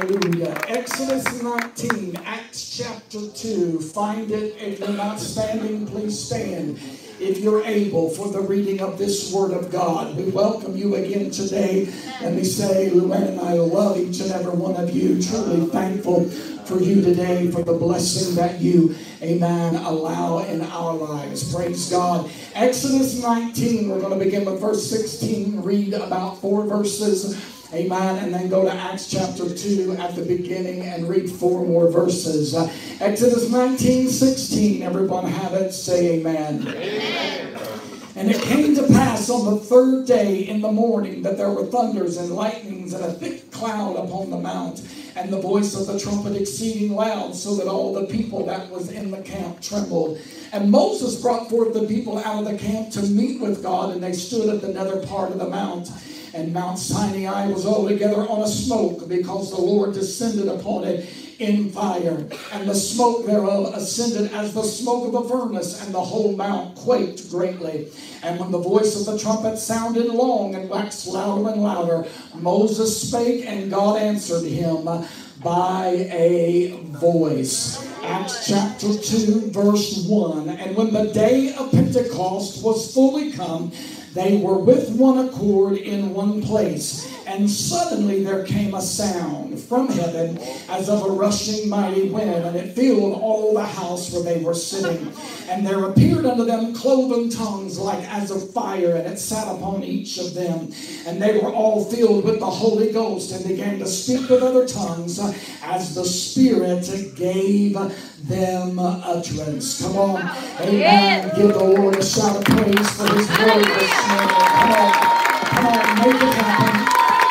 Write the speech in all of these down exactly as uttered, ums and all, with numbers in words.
Hallelujah. Exodus nineteen, Acts chapter two. Find it. If you're not standing, please stand. If you're able, for the reading of this Word of God. We welcome you again today. Let me say, Luann and I love each and every one of you. Truly thankful for you today, for the blessing that you, amen, allow in our lives. Praise God. Exodus nineteen, we're going to begin with verse sixteen. Read about four verses. Amen. And then go to Acts chapter two at the beginning and read four more verses. Uh, Exodus nineteen, sixteen. Everyone have it. Say amen. Amen. And it came to pass on the third day in the morning that there were thunders and lightnings and a thick cloud upon the mount, and the voice of the trumpet exceeding loud, so that all the people that was in the camp trembled. And Moses brought forth the people out of the camp to meet with God, and they stood at the nether part of the mount. And Mount Sinai was altogether on a smoke, because the Lord descended upon it in fire. And the smoke thereof ascended as the smoke of a furnace, and the whole mount quaked greatly. And when the voice of the trumpet sounded long and waxed louder and louder, Moses spake, and God answered him by a voice. Acts chapter two, verse one. And when the day of Pentecost was fully come, they were with one accord in one place. And suddenly there came a sound from heaven as of a rushing mighty wind, and it filled all the house where they were sitting. And there appeared unto them cloven tongues like as of fire, and it sat upon each of them. And they were all filled with the Holy Ghost, and began to speak with other tongues as the Spirit gave them utterance. Come on. Amen. Give the Lord a shout of praise for His word this morning. Come on. Come on. Make it happen.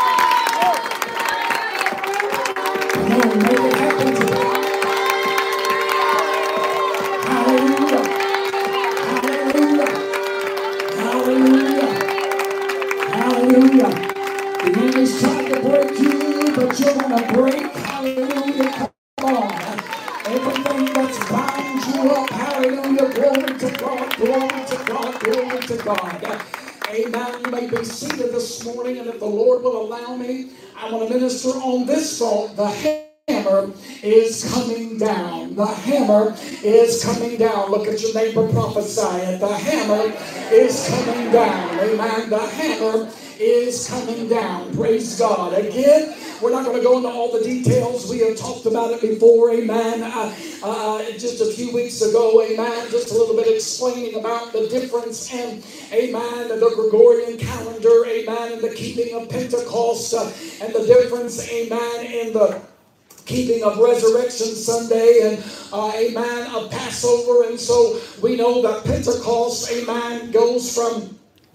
Come on. Make it happen today. Hallelujah. Hallelujah. Hallelujah. Hallelujah. The enemy's trying to break you, but you're going to break. Hallelujah. Come on. Everything that's bound you up, hallelujah, glory to God, glory to God, glory to God. Amen. You may be seated this morning, and if the Lord will allow me, I want to minister on this thought. The hammer is coming down. The hammer is coming down. Look at your neighbor, prophesy it. The hammer is coming down. Amen. The hammer is coming down. Praise God. Again, we're not going to go into all the details. We have talked about it before. Amen. Uh, uh, just a few weeks ago. Amen. Just a little bit explaining about the difference in, amen, the Gregorian calendar. Amen. And the keeping of Pentecost. Uh, and the difference, amen, in the keeping of Resurrection Sunday and, uh, amen, of Passover. And so we know that Pentecost, amen, goes from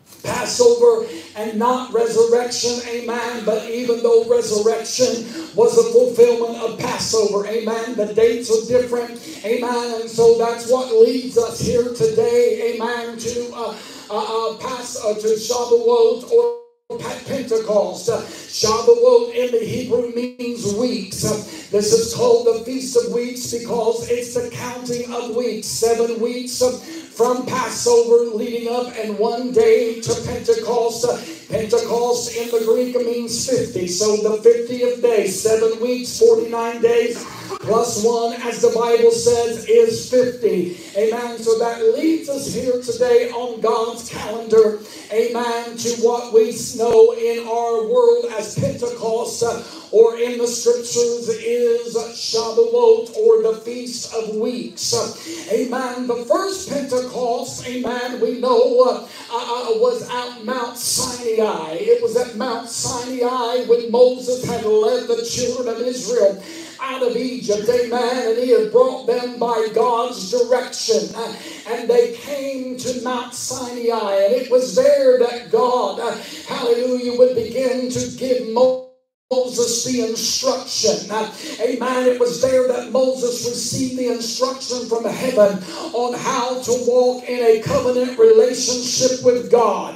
Passover and not resurrection, amen. But even though resurrection was a fulfillment of Passover, amen, the dates are different, amen. And so that's what leads us here today, amen, to uh, uh, uh, pass uh, to Shavuot or Pentecost. Uh, Shavuot in the Hebrew means weeks. Uh, this is called the Feast of Weeks because it's the counting of weeks. Seven weeks uh, from Passover leading up and one day to Pentecost. Uh, Pentecost in the Greek means fifty. So the fiftieth day, seven weeks, forty-nine days, plus one, as the Bible says, is fifty. Amen. So that leads us here today on God's calendar, amen, to what we know in our world as Pentecost, uh, or in the scriptures is Shavuot, or the Feast of Weeks. Uh, amen. The first Pentecost, amen, we know uh, uh, was at Mount Sinai. It was at Mount Sinai when Moses had led the children of Israel out of Egypt, amen, and he had brought them by God's direction, uh, and they came to Mount Sinai, and it was there that God, uh, hallelujah, would begin to give Moses Moses the instruction. Uh, amen. It was there that Moses received the instruction from heaven on how to walk in a covenant relationship with God. Uh,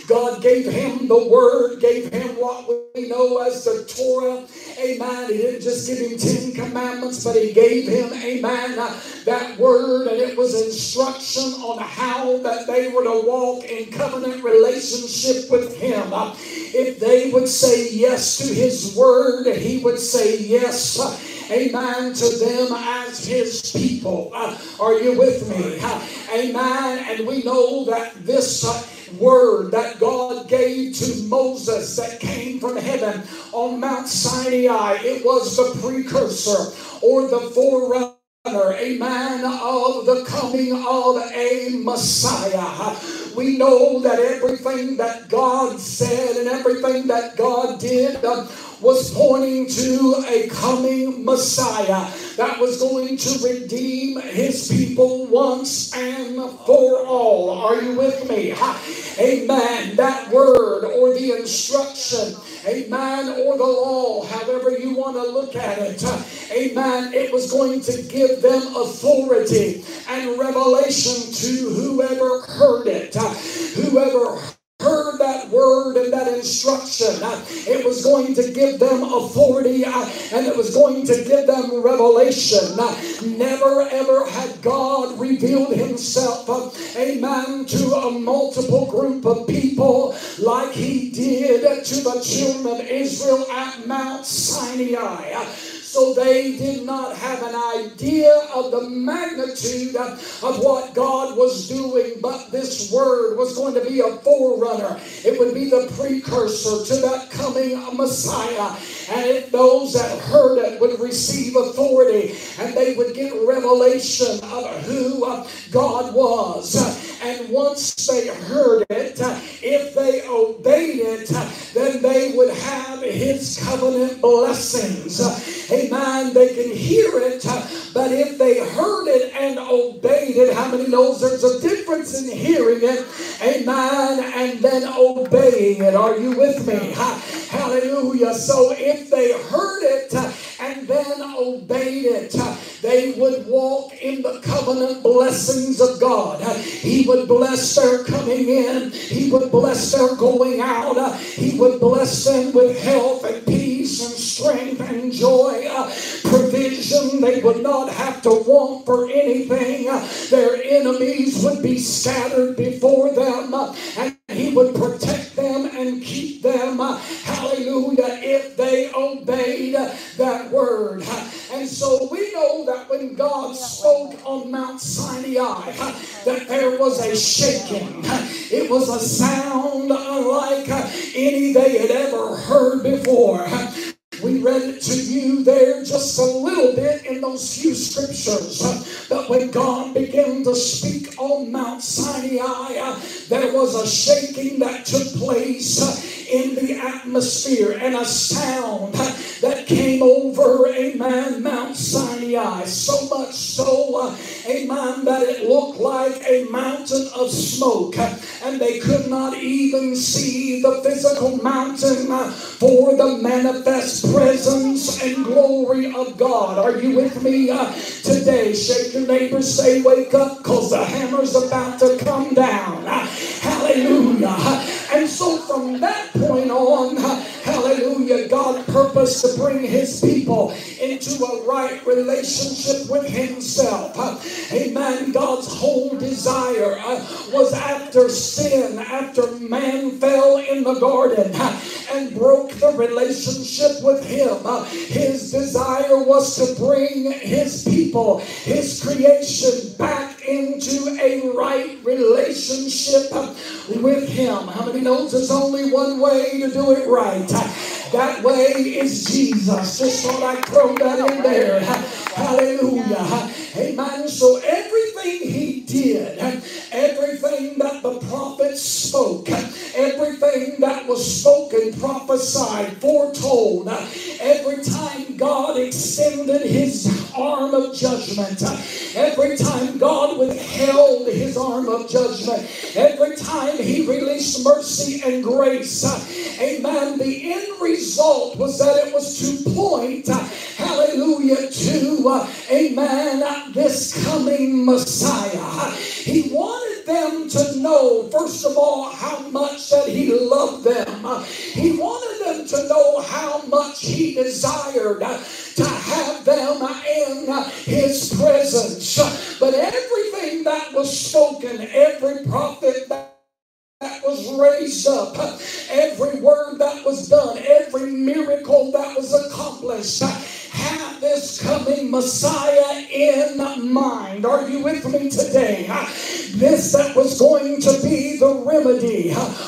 God gave him the word, gave him what we know as the Torah. Amen. He didn't just give him Ten Commandments, but he gave him, amen, uh, that word, and it was instruction on how that they were to walk in covenant relationship with him. Uh, if they would say yes to his word, he would say yes, uh, amen, to them as his people. Uh, are you with me? Uh, amen. And we know that this uh, word that God gave to Moses that came from heaven on Mount Sinai, it was the precursor or the forerunner, amen, of the coming of a Messiah. We know that everything that God said and everything that God did uh, was pointing to a coming Messiah that was going to redeem his people once and for all. Are you with me? Amen. That word or the instruction, amen, or the law, however you want to look at it, amen, it was going to give them authority and revelation to whoever heard it. Whoever heard that word and that instruction, it was going to give them authority and it was going to give them revelation. Never ever had God revealed himself, amen, to a multiple group of people like he did to the children of Israel at Mount Sinai. So they did not have an idea of the magnitude of what God was doing, but this word was going to be a forerunner. It would be the precursor to that coming Messiah. And if those that heard it would receive authority and they would get revelation of who God was. And once they heard it, if they obeyed it, then they would have his covenant blessings. Amen. They can hear it, but if they heard it and obeyed it, how many knows there's a difference in hearing it, amen, and then obeying it? Are you with me? Hallelujah. So if they heard it and then obeyed it, they would walk in the covenant blessings of God. He would bless their coming in. He would bless their going out. He would bless them with health and peace and strength and joy, provision. They would not have to want for anything. Their enemies would be scattered before them, and he would protect them and keep them. Hallelujah. If they obeyed that word. And so we know that when God spoke on Mount Sinai, that there was a shaking. It was a sound unlike any they had ever heard before. We read it to you there just a little bit in those few scriptures. But when God began to speak on Mount Sinai, there was a shaking that took place in the atmosphere and a sound that came over, amen, Mount Sinai. So much so, amen, that it looked like a mountain of smoke. And they could not even see the physical mountain for the manifest presence and glory of God. Are you with me uh, today? Shake your neighbor, say wake up, because the hammer's about to come down. Uh, hallelujah. And so from that point on, uh, hallelujah, God purposed to bring his people into a right relationship with himself. Uh, amen. God's whole desire uh, was after sin, after man fell in the garden uh, and broke the relationship with him. Uh, his desire was to bring his people, his creation, back into a right relationship uh, with him. How many knows there's only one way to do it right? Uh, that way is Jesus. Just thought I'd throw that in there. Uh, hallelujah. Amen. So everything he did, everything that the prophets spoke, everything that was spoken, prophesied, foretold, every time God extended his arm of judgment, every time God withheld his arm of judgment, every time he released mercy and grace, amen, the end result was that it was to point, hallelujah, to, amen, this coming Messiah. He wanted wanted them to know, first of all, how much that he loved them. He wanted them to know how much he desired to have them in his presence. But everything that was spoken, every prophet that that was raised up, every word that was done, every miracle that was accomplished, had this coming Messiah in mind. Are you with me today? This that was going to be the remedy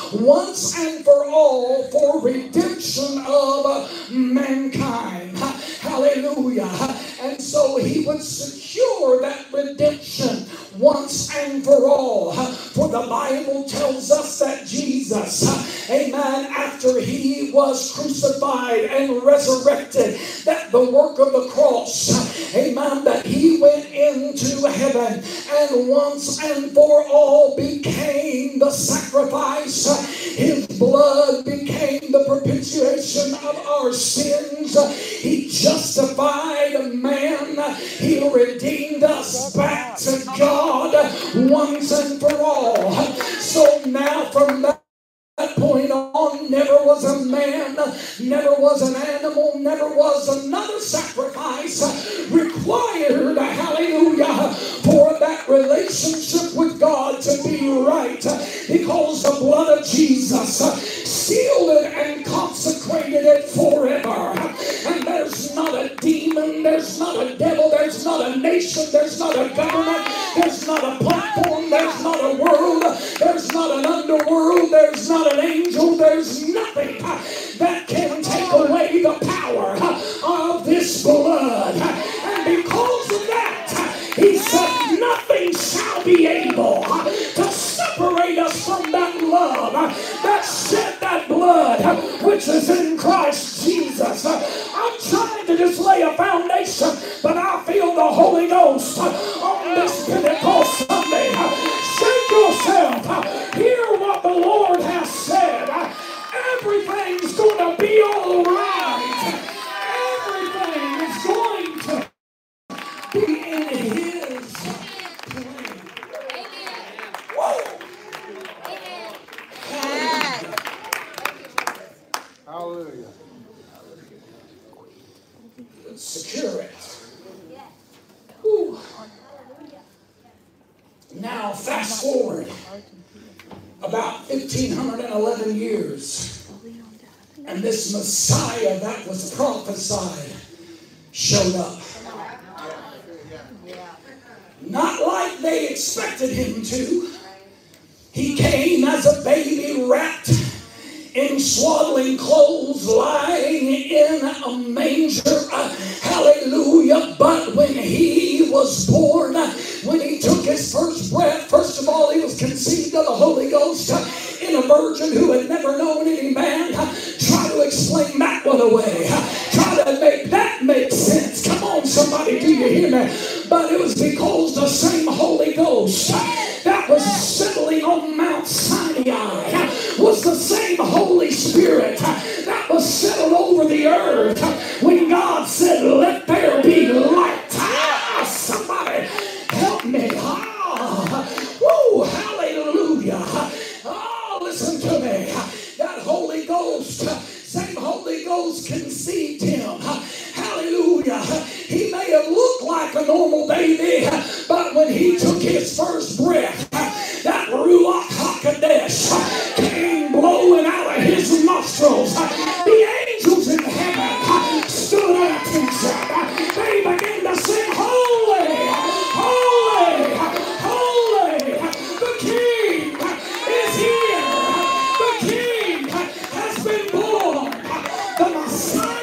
once and for all for redemption of mankind. Hallelujah. And so he would secure that redemption once and for all. For the Bible tells us that Jesus, amen, after he was crucified and resurrected, that the work of the cross, amen, that he went into heaven and once and for all became the sacrifice. His blood became the propitiation of our sins. He justified man. He redeemed us back to God once and for all. So now from that point on, never was a man, never was an animal, never was another sacrifice required, hallelujah, for that relationship with God to be right, because the blood of Jesus sealed it and consecrated it forever. And there's not a demon, there's not a devil, there's not a nation, there's not a government, there's not a platform, there's not a world, there's not an underworld, there's not an angel, there's nothing that can take away the power of this blood. And because of that, he said nothing shall be able to separate us from that love that shed that blood which is in Christ Jesus. I'm trying to just lay a foundation, but I feel the Holy Ghost on this Pentecost Sunday. Shake yourself. Hear what the Lord has said. Everything's going to be all right. Everything is going to be in his plan. Whoa. Hallelujah. Secure it. Whew. Now fast forward about fifteen eleven years, and this Messiah that was prophesied showed up. Not like they expected him to. He came as a baby wrapped in swaddling clothes, lying in a manger. Uh, hallelujah. But when he was born, uh, when he took his first breath, first of all, he was conceived of the Holy Ghost uh, in a virgin who had never known any man. Uh, try to explain that one away. Uh, try to make that make sense. Come on, somebody, do you hear me? But it was because the same Holy Ghost uh, that was settling on Mount Sinai uh, was the same Holy Spirit uh, that was settled over the earth uh, when God said, let there be light. Ah, somebody help me. Ah, woo, hallelujah. Oh, listen to me. That Holy Ghost, same Holy Ghost conceived him. Hallelujah. He may have looked like a normal baby, but when he took his first breath, that Ruach HaKodesh came blowing out of his nostrils. The angels in heaven stood at attention. They began to sing, holy, holy, holy. The King is here. The King has been born. The Messiah.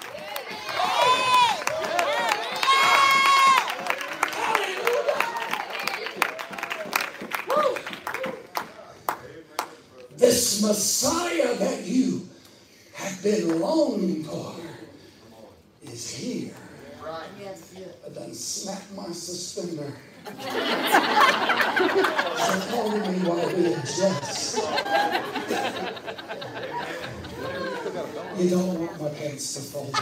This Messiah that you have been longing for is here. I done snapped my suspender. So call me while we adjust. You don't want my pants to fall.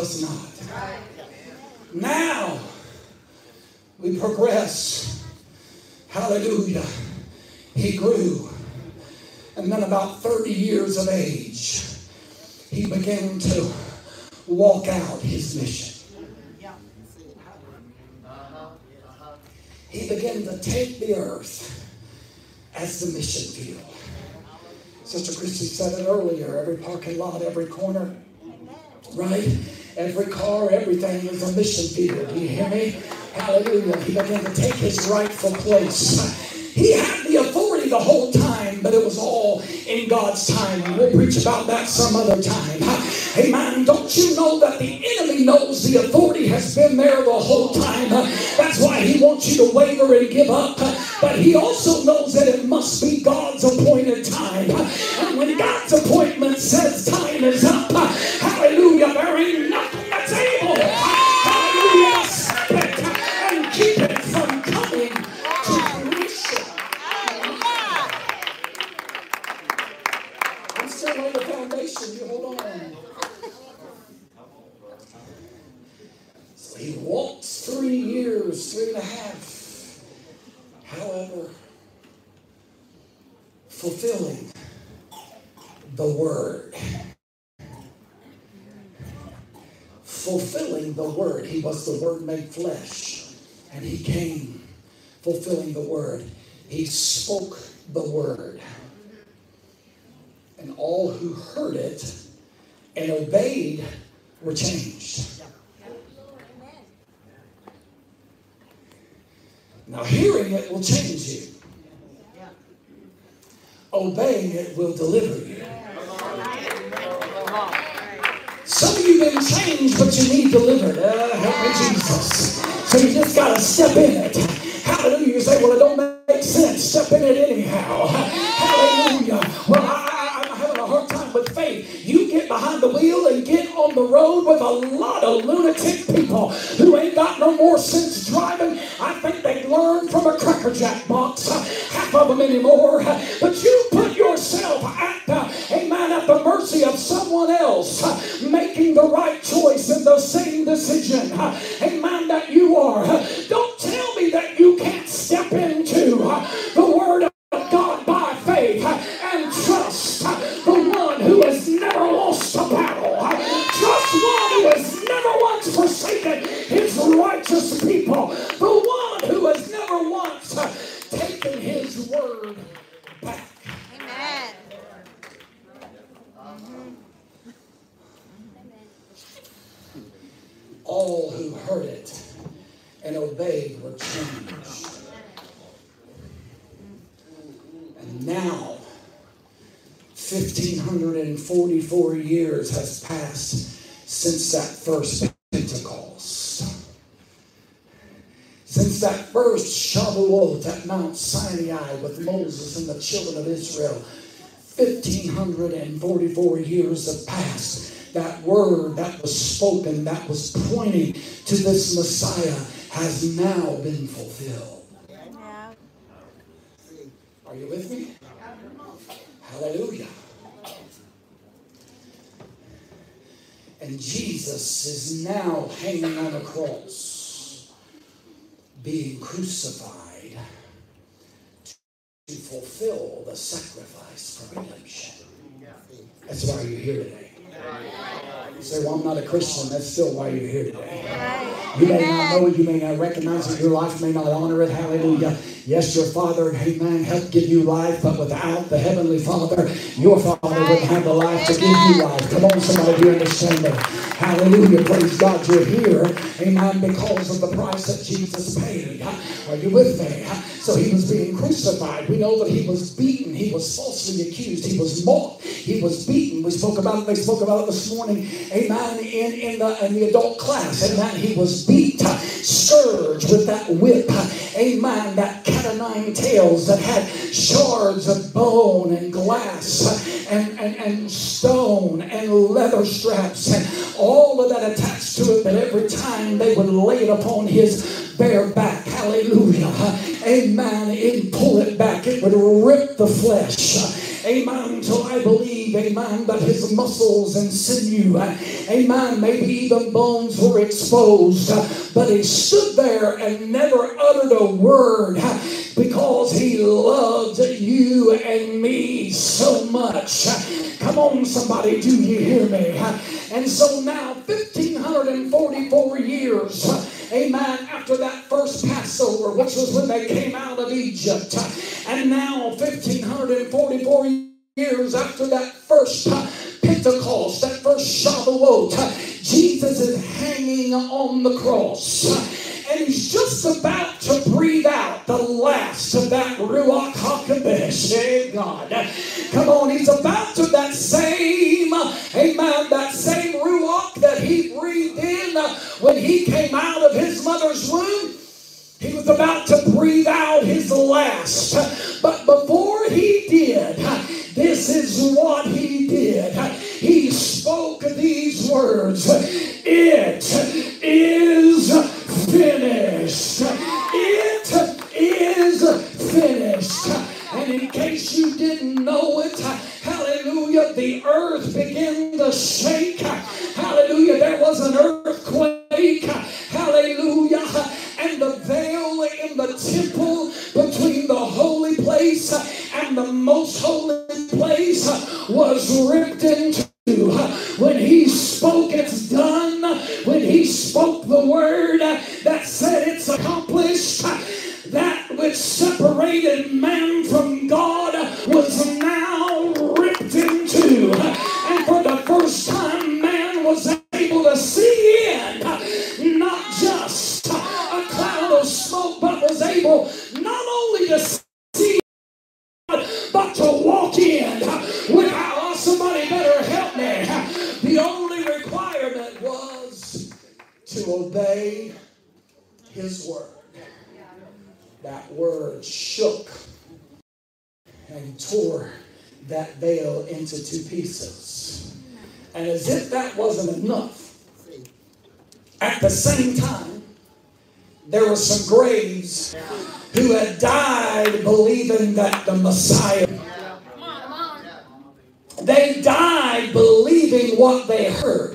was not. Now we progress. Hallelujah. He grew. And then about thirty years of age, he began to walk out his mission. He began to take the earth as the mission field. Sister Christy said it earlier, every parking lot, every corner, right? Every car, everything is a mission field. Do you hear me? Hallelujah. He began to take his rightful place. He had the authority the whole time, but it was all in God's time. And we'll preach about that some other time. Amen. Don't you know that the enemy knows the authority has been there the whole time? That's why he wants you to waver and give up. But he also knows that it must be God's appointed time. And when God's appointment says time is up, hallelujah, there ain't nothing that's able, hallelujah, to stop it and keep it from coming to fruition. I'm still on the foundation. You hold on. So he walks three years, three and a half. However, fulfilling the word. Fulfilling the word. He was the word made flesh. And he came fulfilling the word. He spoke the word. And all who heard it and obeyed were changed. Now hearing it will change you. Obeying it will deliver you. Some of you been changed, but you need delivered. Uh, help me, Jesus. So you just got to step in it. Hallelujah. You say, well, it don't make sense. Step in it anyhow. Hallelujah. Well, I, I, I'm having a hard time with faith. You get behind the wheel and get on the road with a lot of lunatic people who ain't got no more sense driving. I think they learned from a Cracker Jack box. Half of them anymore. But you put yourself at the, amen, at the mercy of someone else making the right choice in the same decision, amen, that you are. Don't tell me that you can't step into the word of God by faith and trust the one who has never lost a battle. Trust one who has never once forsaken his righteous people. The one who has never once taken his word back. Amen. All who heard it and obeyed were changed. And now, fifteen forty-four years has passed since that first Pentecost. Since that first Shavuot at Mount Sinai with Moses and the children of Israel, fifteen forty-four years have passed. That word that was spoken, that was pointing to this Messiah, has now been fulfilled. Are you with me? Hallelujah. And Jesus is now hanging on a cross, being crucified to fulfill the sacrifice for redemption. That's why you're here today. You say, well, I'm not a Christian. That's still why you're here today. You may not know it. You may not recognize it. Your life may not honor it. Hallelujah. Yes, your Father, amen, helped give you life, but without the Heavenly Father, your Father wouldn't have the life to give you life. Come on, somebody, do you understand that? Hallelujah. Praise God, you're here, amen, because of the price that Jesus paid. Are you with me? So he was being crucified. We know that he was beaten. He was falsely accused. He was mocked. He was beaten. We spoke about it. They spoke about it this morning, amen, in, in, the, in the adult class. Amen. He was beat, scourged with that whip. Amen. That cat o' nine tails that had shards of bone and glass and, and, and stone and leather straps and all of that attached to it. But every time they would lay it upon his bare back, hallelujah, amen, and pull it back, it would rip the flesh. amen, till I believe, amen, that his muscles and sinew, amen, maybe even bones were exposed, but he stood there and never uttered a word because he loved you and me so much. Come on, somebody, do you hear me? And so now, fifteen forty-four years, amen, after that first Passover, which was when they came out of Egypt, and now fifteen forty-four years after that first Pentecost, that first Shavuot, Jesus is hanging on the cross. And he's just about to breathe out the last of that Ruach HaKodesh. Hey, God. Come on, he's about to that same, amen, that same Ruach that he breathed in when he came out of his mother's womb. He was about to breathe out his last. But before he did, this is what he did. He spoke these words. It is finished. It is finished. And in case you didn't know it, hallelujah, the earth began to shake. Hallelujah, there was an earthquake. Hallelujah. And the veil in the temple between the holy place and the most holy place was ripped in two. When he spoke, it's done. When he spoke the word that said it's accomplished, that which separated man from God was now ripped in two. And for the first time, man was able to see in, not just a cloud of smoke, but was able not only to see, but to walk in without. Somebody better help me. The only requirement was to obey his word. That word shook and tore that veil into two pieces. And as if that wasn't enough, at the same time, there were some graves who had died believing that the Messiah, they died believing what they heard.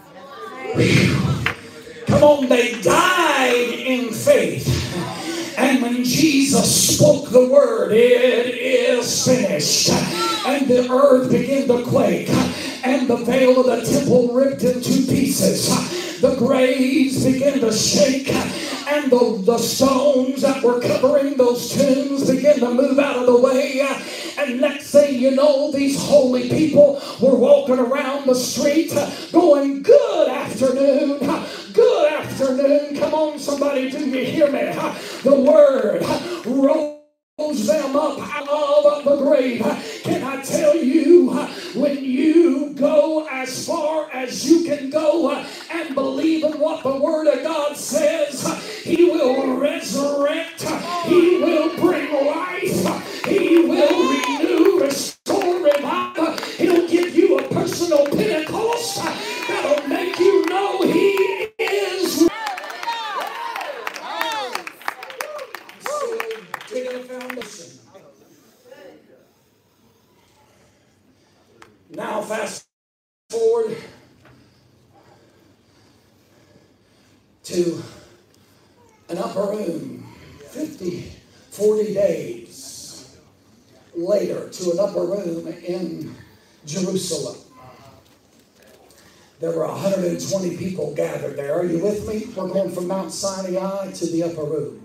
Come on, they died in faith. And when Jesus spoke the word, it is finished. And the earth began to quake. And the veil of the temple ripped in two pieces. The graves began to shake. And the, the stones that were covering those tombs began to move out of the way. And next thing you know, these holy people were walking around the street going, good afternoon, good afternoon. Come on, somebody, do you hear me? The word rose them up out of the grave. Can I tell you, when you go as far as you can go and believe in what the word of God says, he will resurrect, he will bring life, he will renew, restore, revive. He'll give you a personal Pentecost that'll make you know he is. Digging a foundation. Now fast forward to an upper room, fifty, forty days later, to an upper room in Jerusalem. There were one hundred twenty people gathered there. Are you with me? We're going from Mount Sinai to the upper room.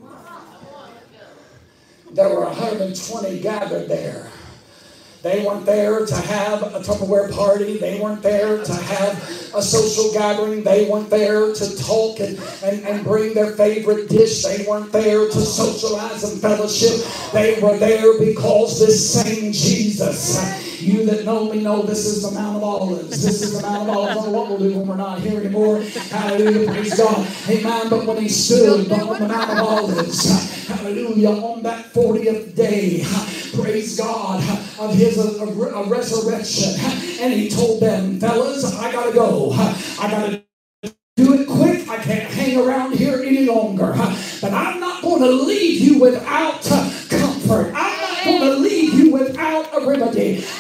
There were one hundred twenty gathered there. They weren't there to have a Tupperware party. They weren't there to have a social gathering. They weren't there to talk and, and, and bring their favorite dish. They weren't there to socialize and fellowship. They were there because this same Jesus, you that know me know this is the Mount of Olives. This is the Mount of Olives. I don't know what we'll do when we're not here anymore. Hallelujah, praise God. Amen. But when he stood on the Mount of Olives, hallelujah, on that fortieth day, praise God, of his a, a, a resurrection, and he told them, fellas, I gotta go. I gotta do it quick. I can't hang around here any longer. But I'm not going to leave you without comfort. I'm not going to leave you without a remedy.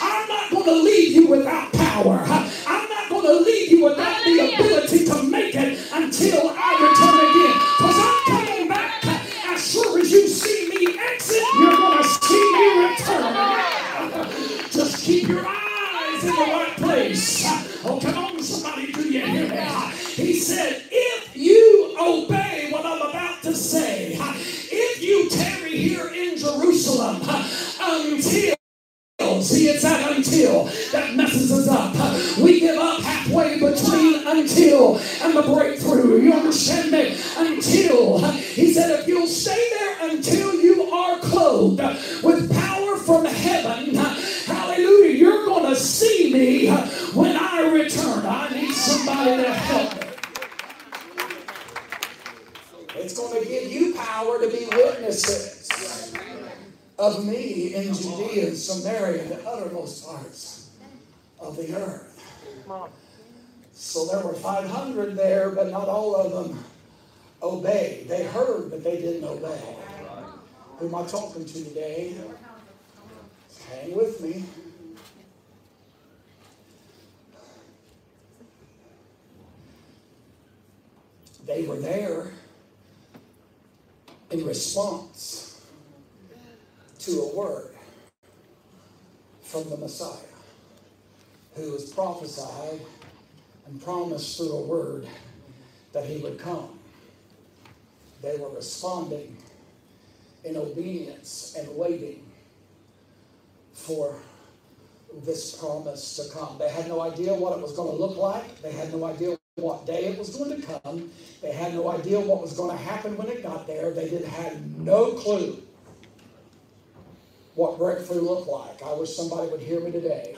to say, if you tarry here in Jerusalem until, see, it's that until that messes us up. We give up halfway between until and the breakthrough. You understand me? Until. He said, if you'll stay there until you are clothed with power from heaven, hallelujah, you're going to see me when I return. I need somebody to help me. It's going to give you power to be witnesses of me in Judea and Samaria and the uttermost parts of the earth. So there were five hundred there, but not all of them obeyed. They heard, but they didn't obey. Who am I talking to today? Hang with me. They were there in response to a word from the Messiah, who was prophesied and promised through a word that he would come. They were responding in obedience and waiting for this promise to come. They had no idea what it was going to look like. They had no idea what day it was going to come. They had no idea what was going to happen when it got there. They did have no clue what breakthrough looked like. I wish somebody would hear me today.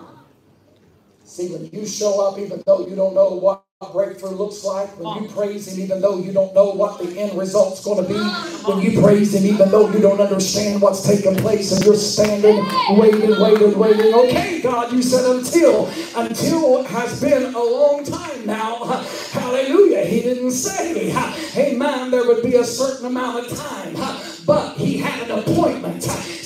See, when you show up, even though you don't know what breakthrough looks like, when you praise him, even though you don't know what the end result's going to be, when you praise him, even though you don't understand what's taking place, and you're standing, waiting, waiting, waiting. Okay, God, you said until. Until has been a long time now. Hallelujah. He didn't say, amen, there would be a certain amount of time, but he had an appointment.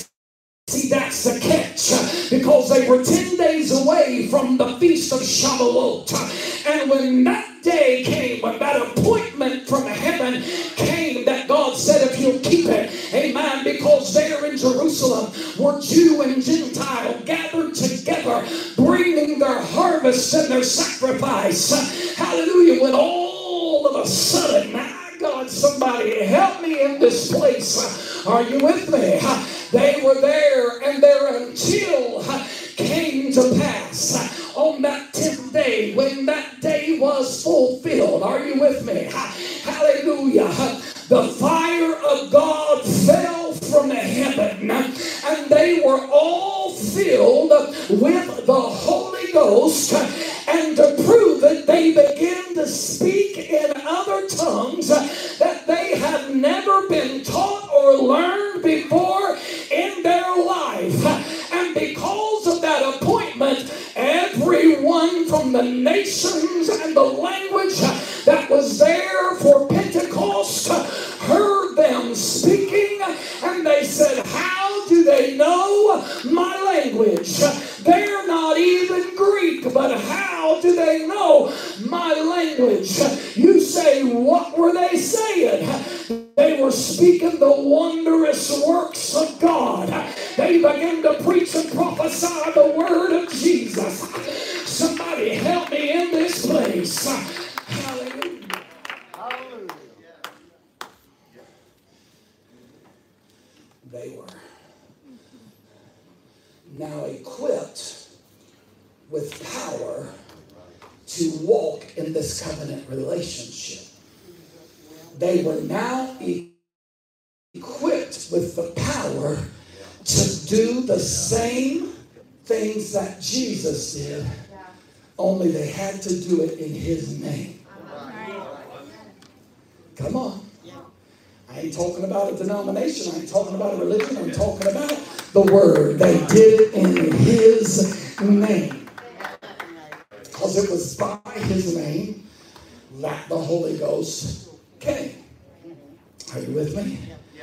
See, that's the catch, because they were ten days away from the Feast of Shavuot. And when that day came, when that appointment from heaven came, that God said, if you'll keep it, amen, because there in Jerusalem were Jew and Gentile gathered together, bringing their harvest and their sacrifice. Hallelujah. When all of a sudden, my God, somebody help me in this place. Are you with me? They were there, and their until came to pass on that tenth day, when that day was fulfilled. Are you with me? Hallelujah. The fire of God fell from heaven, and they were all filled with the Holy Ghost. And to prove it, they began to speak in other tongues that they had never been taught or learned before in their life. And because of that appointment, everyone from the nations and the language that was there for Pentecost heard them speaking, and they said, how do they know my language? They're not even Greek, but how do they know my language? You say, what were they saying? They were speaking the wondrous works of God. They began to preach and prophesy the word of Jesus. Somebody help me in this place. Hallelujah. Hallelujah. They were now equipped with power to walk in this covenant relationship. They were now e- equipped with the power to do the same things that Jesus did, only they had to do it in his name. Come on. I ain't talking about a denomination. I ain't talking about a religion. I'm talking about the word. They did it in his name. Because it was by his name that the Holy Ghost came. Are you with me?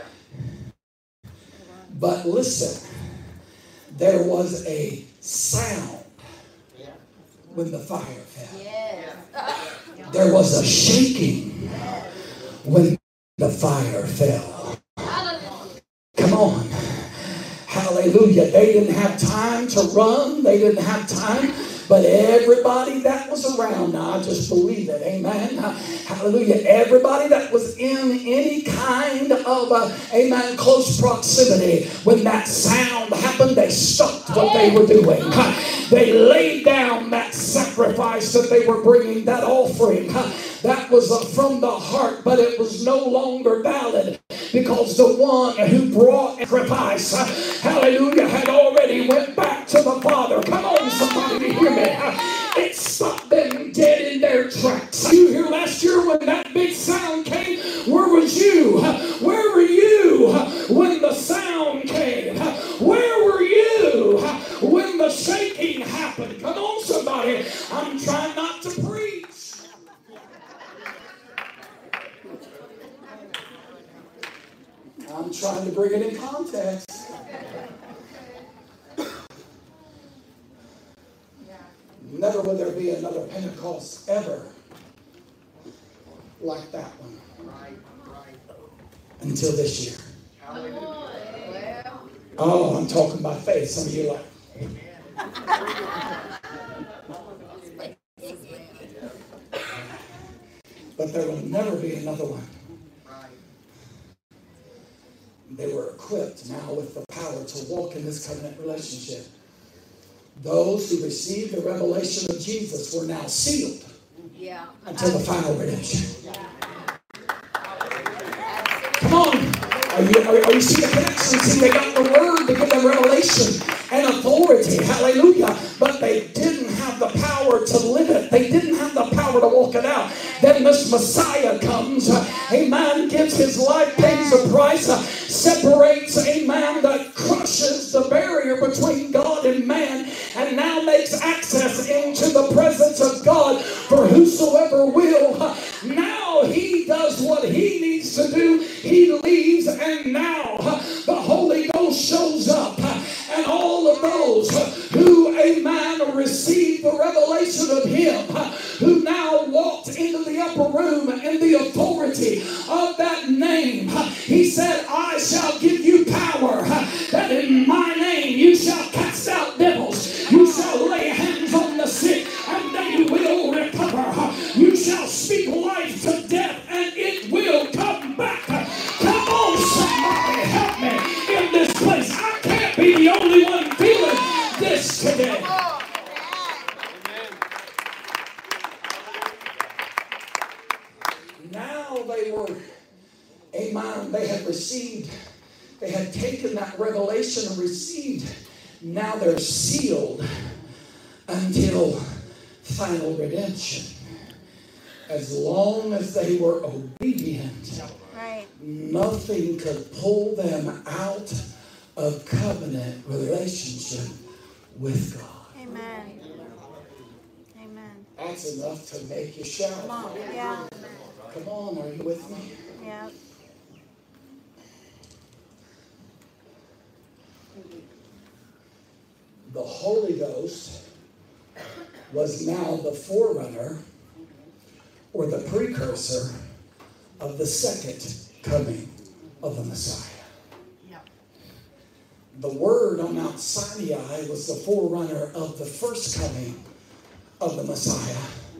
But listen, there was a sound when the fire fell. There was a shaking when the fire fell. Come on. Hallelujah. They didn't have time to run. They didn't have time. But everybody that was around, now I just believe it, amen, hallelujah, everybody that was in any kind of, uh, amen, close proximity, when that sound happened, they stopped what they were doing. They laid down that sacrifice that they were bringing, that offering. That was uh, from the heart, but it was no longer valid because the one who brought sacrifice, uh, hallelujah, had already went back to the Father. Come on, somebody, hear me. Uh, it stopped them dead in their tracks. You here last year when that big sound came? Where was you? Uh, where were you uh, when the sound came? Uh, where were you uh, when the shaking happened? Come on, somebody. I'm trying not to preach. I'm trying to bring it in context. Never will there be another Pentecost ever like that one. Until this year. Oh, I'm talking by faith. Some of you are like, but there will never be another one. They were equipped now with the power to walk in this covenant relationship. Those who received the revelation of Jesus were now sealed yeah. until the final redemption. Yeah. Come on. Are you, are, are you seeing the connection? See, they got the word to give them revelation and authority. Hallelujah. But they didn't have the power to live it. They didn't have the power to walk it out. Then this Messiah comes. Uh, a man gives his life, pays a price, uh, separates a man that crushes the barrier between God and man, and now makes access into the presence of God for whosoever will. Uh, now he does what he needs to do. He leaves, and now uh, the Holy Ghost shows up. Uh, and all of those uh, who, amen, received the revelation of him, uh, who now walked into the upper room in the authority of that name. He said, I shall give you power, that in my name you shall cast out devils. You shall lay hands on the sick, and they will recover. You shall speak life to death, and it will come back. Come on, somebody, help me in this place. I can't be the only one feeling this today. Now they were, amen, they had received, they had taken that revelation and received. Now they're sealed until final redemption. As long as they were obedient, right, nothing could pull them out of covenant relationship with God. Amen. Amen. That's enough to make you shout. Come on, yeah. Come on, are you with me? Yeah. The Holy Ghost was now the forerunner or the precursor of the second coming of the Messiah. The Word on Mount Sinai was the forerunner of the first coming of the Messiah.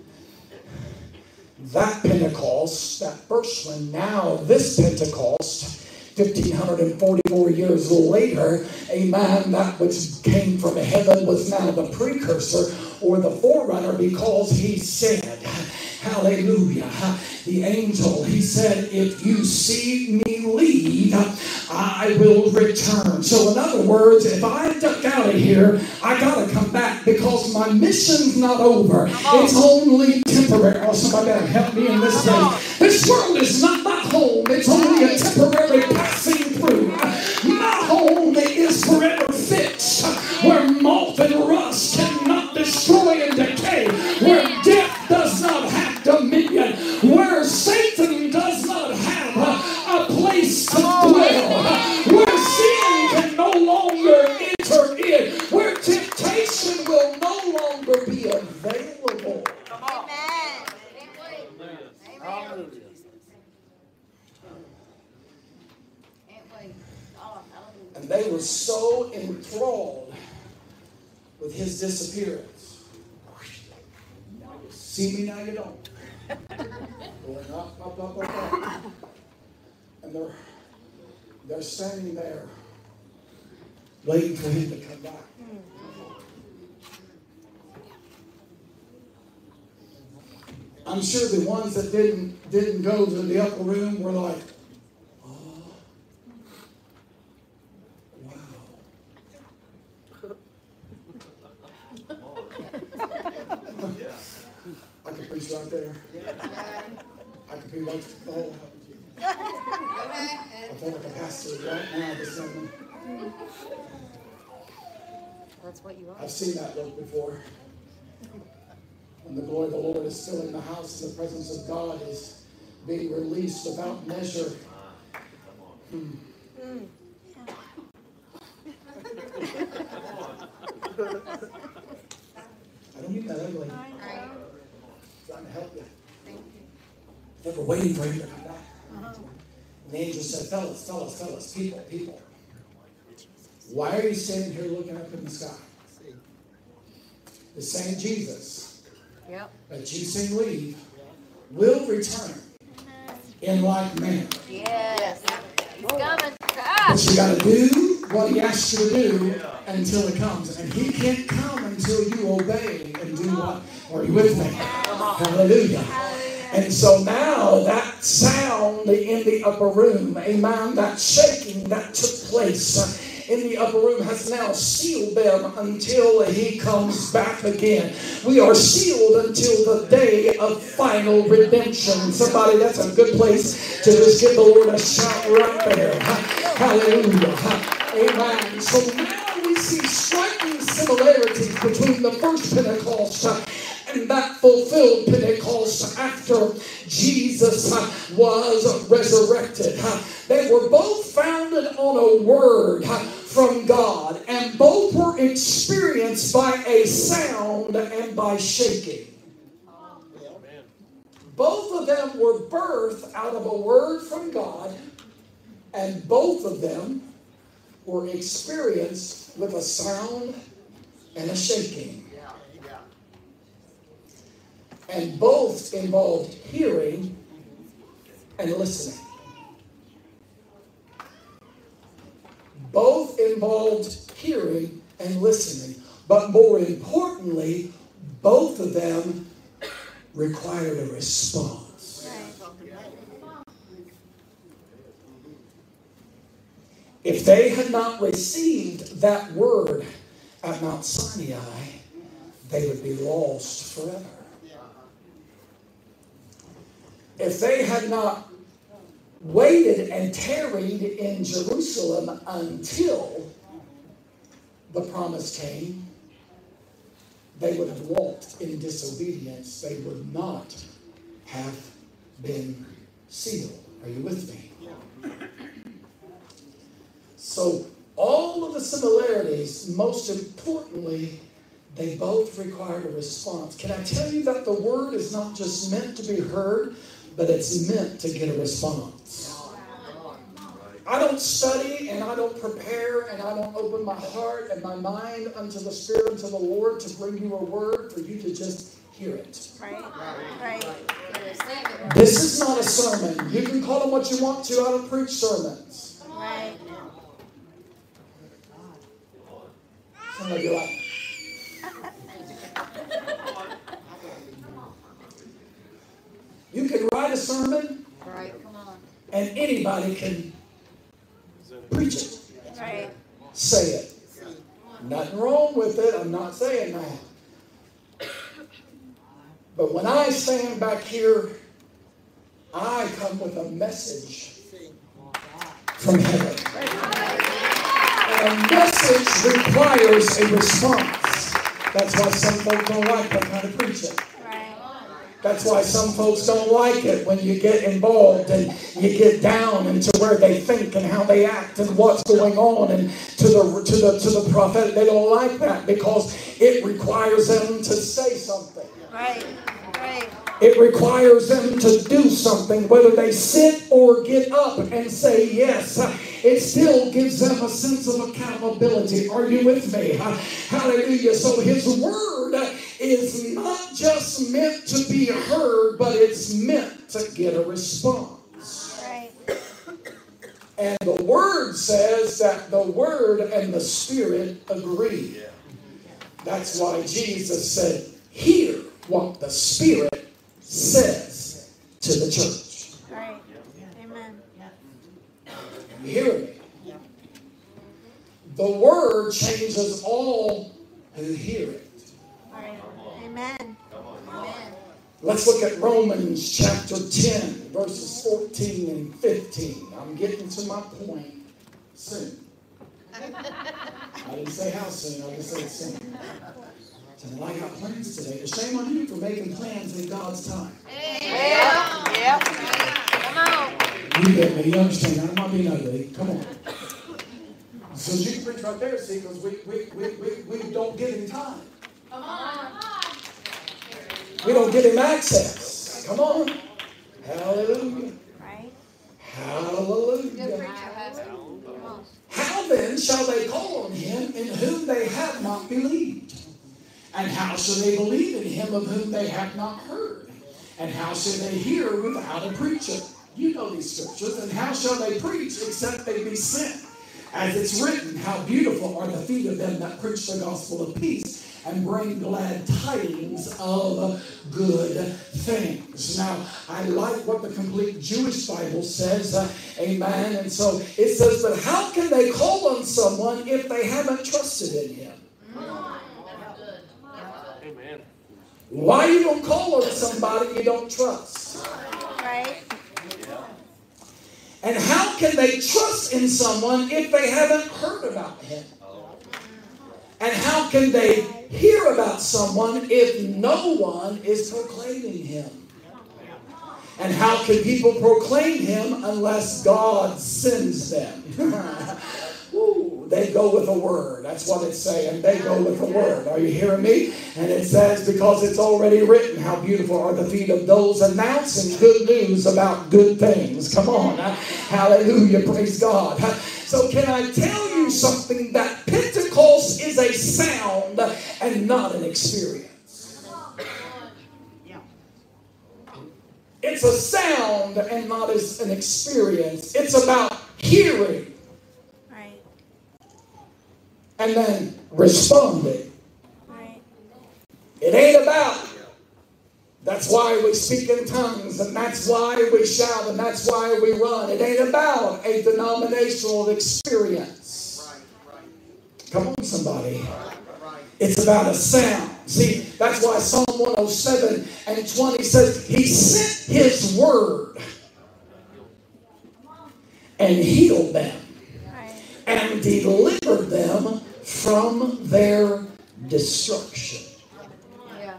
That Pentecost, that first one, now this Pentecost, fifteen forty-four years later, amen, that which came from heaven was now the precursor or the forerunner, because he said, hallelujah, the angel, he said, if you see me leave, I will return. So in other words, if I duck out of here, I got to come back, because my mission's not over. It's only temporary. Oh, somebody better help me in this place. This world is not my home. It's only a temporary passing through. My home is forever fixed, where moth and rust cannot destroy and decay, where death does not have dominion, where Satan does not have a, a place to dwell, where sin can no longer enter in, where temptation will no longer be available. Amen. Amen. And they were so enthralled with his disappearance See me now, you don't. Going up, up, up, up, up. And they're, they're standing there waiting for him to come back. I'm sure the ones that didn't didn't go to the upper room were like, oh, wow. I could preach right there. I could preach right the whole I feel like a pastor right now this morning. That's what you are. I've seen that look before. When the glory of the Lord is still in the house and the presence of God is being released without measure. Hmm. Mm. I don't mean that ugly. I'm trying to help you. They were waiting for him to come back. Uh-huh. And the angel said, fellas, fellas, fellas, people, people. Why are you standing here looking up in the sky? The same Jesus Yep. that you sing leave will return in like manner. Yes. He's coming. But you got to do what he asks you to do until it comes. And he can't come until you obey and do what? Are you with me? Hallelujah. And so now that sound in the upper room, amen, that shaking that took place in the upper room has now sealed them until he comes back again. We are sealed until the day of final redemption. Somebody, that's a good place to just give the Lord a shout right there. Hallelujah. Amen. So now we see striking similarities between the first Pentecost and that fulfilled Pentecost after Jesus was resurrected. They were both founded on a word from God, and both were experienced by a sound and by shaking. Both of them were birthed out of a word from God, and both of them were experienced with a sound and a shaking. And both involved hearing and listening. Both involved hearing and listening. But more importantly, both of them required a response. If they had not received that word at Mount Sinai, they would be lost forever. If they had not waited and tarried in Jerusalem until the promise came, they would have walked in disobedience. They would not have been sealed. Are you with me? So all of the similarities, most importantly, they both required a response. Can I tell you that the word is not just meant to be heard, but it's meant to get a response. I don't study and I don't prepare and I don't open my heart and my mind unto the Spirit, unto the Lord to bring you a word for you to just hear it. Right. Right. This is not a sermon. You can call them what you want to. I don't preach sermons. Right. Some of you are like, you can write a sermon, Right. Come on. and anybody can preach it. Right. Say it. Nothing wrong with it. I'm not saying that. But when I stand back here, I come with a message from heaven. And a message requires a response. That's why some folks don't like that kind of preaching. That's why some folks don't like it when you get involved and you get down into where they think and how they act and what's going on and to the to the to the prophet. They don't like that because it requires them to say something. Right. Right. It requires them to do something, whether they sit or get up and say yes. It still gives them a sense of accountability. Are you with me? Hallelujah. So his word is not just meant to be heard, but it's meant to get a response. Right. And the word says that the word and the spirit agree. That's why Jesus said, hear what the spirit says to the church. Right. Amen. You hear me? The word changes all who hear it. Right. Amen. Amen. Let's look at Romans chapter ten, verses fourteen and fifteen. I'm getting to my point soon. I didn't say how soon, I just said soon. And I got plans today. It's shame on you for making plans in God's time. Yeah. Yeah. Come on. You get me, you understand? I'm not being ugly. Come on. So you can preach right there, see, because we, we, we, we, we don't give him time. Come on. We don't give him access. Come on. Hallelujah. Right. Hallelujah. How then shall they call on him in whom they have not believed? And how shall they believe in him of whom they have not heard? And how shall they hear without a preacher? You know these scriptures. And how shall they preach except they be sent? As it's written, how beautiful are the feet of them that preach the gospel of peace and bring glad tidings of good things. Now, I like what the complete Jewish Bible says. Uh, amen. And so it says, but how can they call on someone if they haven't trusted in him? Amen. Why you don't call on somebody you don't trust? Right. And how can they trust in someone if they haven't heard about him? And how can they hear about someone if no one is proclaiming him? And how can people proclaim him unless God sends them? Ooh, they go with a word. That's what it's saying. They go with a word. Are you hearing me? And it says, because it's already written, how beautiful are the feet of those announcing good news about good things. Come on. Hallelujah. Praise God. So can I tell you something? That Pentecost is a sound and not an experience. It's a sound and not as an experience. It's about hearing. And then responding. Right. It ain't about. That's why we speak in tongues, and that's why we shout, and that's why we run. It ain't about a denominational experience. Right, right. Come on, somebody. It's about a sound. See, that's why Psalm one oh seven and twenty says, he sent his word and healed them. And deliver them from their destruction. Yeah.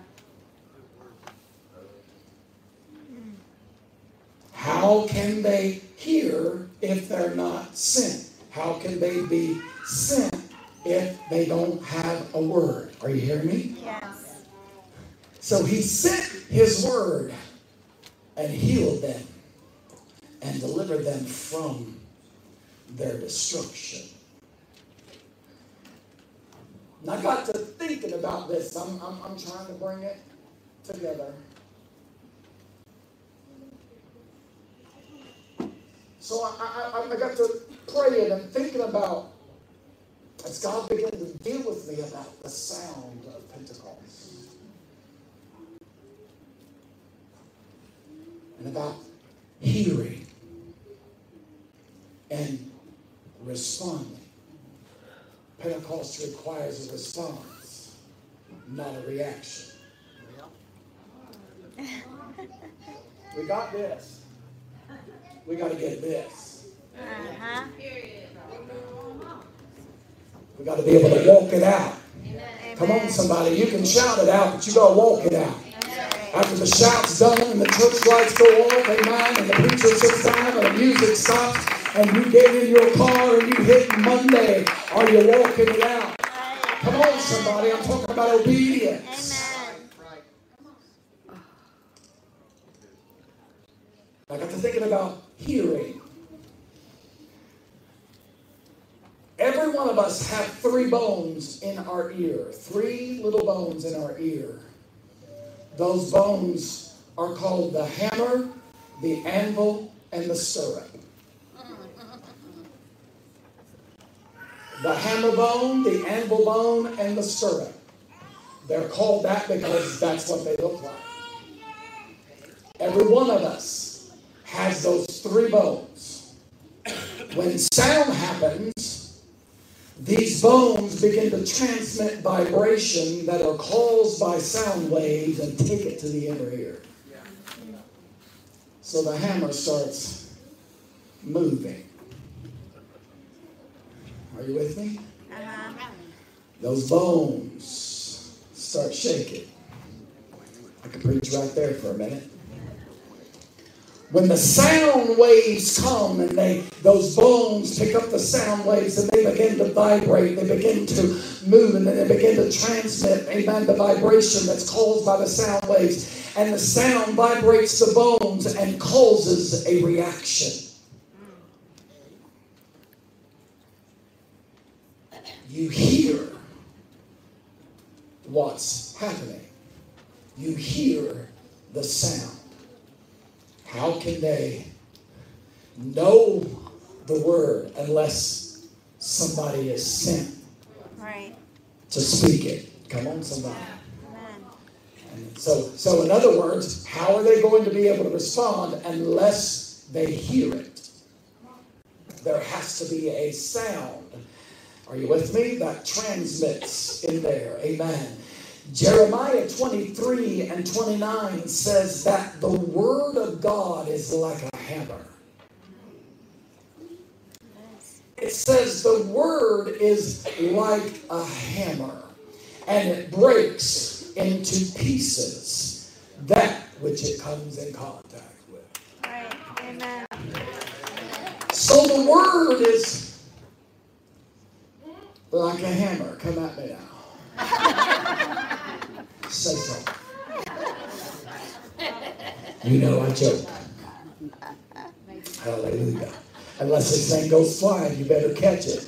How can they hear if they're not sent? How can they be sent if they don't have a word? Are you hearing me? Yes. So he sent his word and healed them and delivered them from their destruction. And I got to thinking about this. I'm, I'm, I'm trying to bring it together. So I, I, I got to praying and thinking about, as God began to deal with me about the sound of Pentecost. And about hearing and responding. Pentecost requires a response, not a reaction. We got this. We got to get this. Uh-huh. We got to be able to walk it out. Come on, somebody. You can shout it out, but you got to walk it out. After the shout's done and the church lights go off, amen, and the preacher sits down and the music stops, and you get in your car and you hit Monday, are you walking it out? Come on, somebody. I'm talking about obedience. Amen. I got to thinking about hearing. Every one of us have three bones in our ear. Three little bones in our ear. Those bones are called the hammer, the anvil, and the stirrup. The hammer bone, the anvil bone, and the stirrup. They're called that because that's what they look like. Every one of us has those three bones. When sound happens, these bones begin to transmit vibration that are caused by sound waves and take it to the inner ear. So the hammer starts moving. Are you with me? Uh-huh. Those bones start shaking. I can preach right there for a minute. When the sound waves come and they, those bones pick up the sound waves and they begin to vibrate, they begin to move, and then they begin to transmit, amen, the vibration that's caused by the sound waves. And the sound vibrates the bones and causes a reaction. You hear what's happening. You hear the sound. How can they know the word unless somebody is sent Right. to speak it? Come on, somebody. Amen. And so, so in other words, how are they going to be able to respond unless they hear it? There has to be a sound. Are you with me? That transmits in there. Amen. Jeremiah twenty-three and twenty-nine says that the word of God is like a hammer. It says the word is like a hammer, and it breaks into pieces that which it comes in contact with. Right. Amen. So the word is like a hammer. Come at me now. Say so. You know I joke. Hallelujah. Unless this thing goes flying, you better catch it.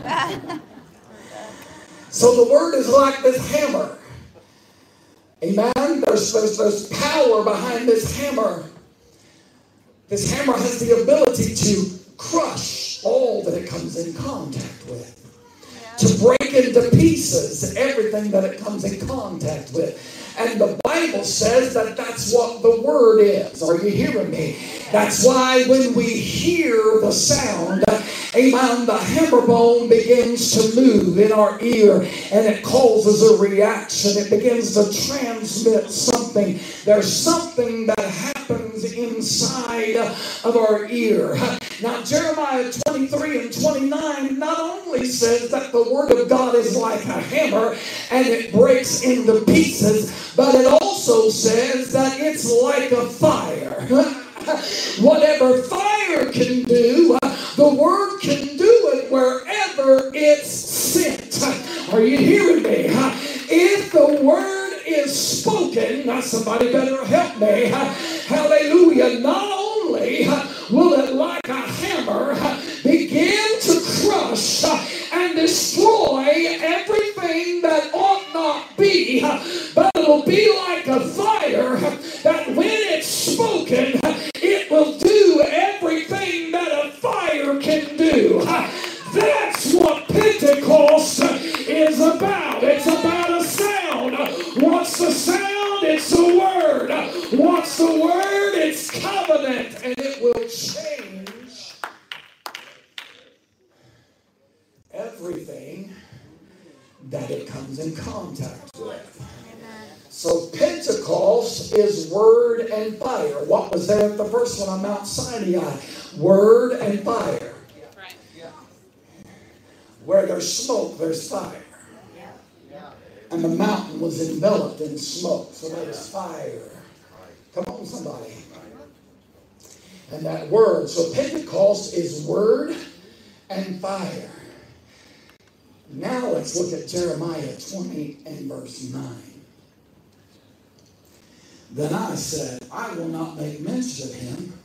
So the word is like this hammer. Amen? There's, there's, there's power behind this hammer. This hammer has the ability to crush all that it comes in contact with. To break into pieces everything that it comes in contact with. And the Bible says that that's what the word is. Are you hearing me? That's why when we hear the sound, amen, the hammer bone begins to move in our ear and it causes a reaction. It begins to transmit something. There's something that happens inside of our ear. Now, Jeremiah twenty-three and twenty-nine not only says that the word of God is like a hammer and it breaks into pieces, but it also says that it's like a fire. Whatever fire can do, the word can do it wherever it's sent. Are you hearing me? If the word is spoken, now somebody better help me. Hallelujah. Not only will it like a hammer begin to crush and destroy everything that ought not be, but it'll be like a fire that when it's spoken, it will do everything that a fire can do. That's what Pentecost is about. It's about a sound. What's the sound? It's the word. What's the word? It's covenant. And it will change everything that it comes in contact with. So Pentecost is word and fire. What was there at the first one on Mount Sinai? Word and fire. Right. Yeah. Where there's smoke, there's fire. And the mountain was enveloped in smoke, so there was fire. Come on, somebody. And that word, so Pentecost is word and fire. Now let's look at Jeremiah twenty and verse nine. Then I said, I will not make mention of him,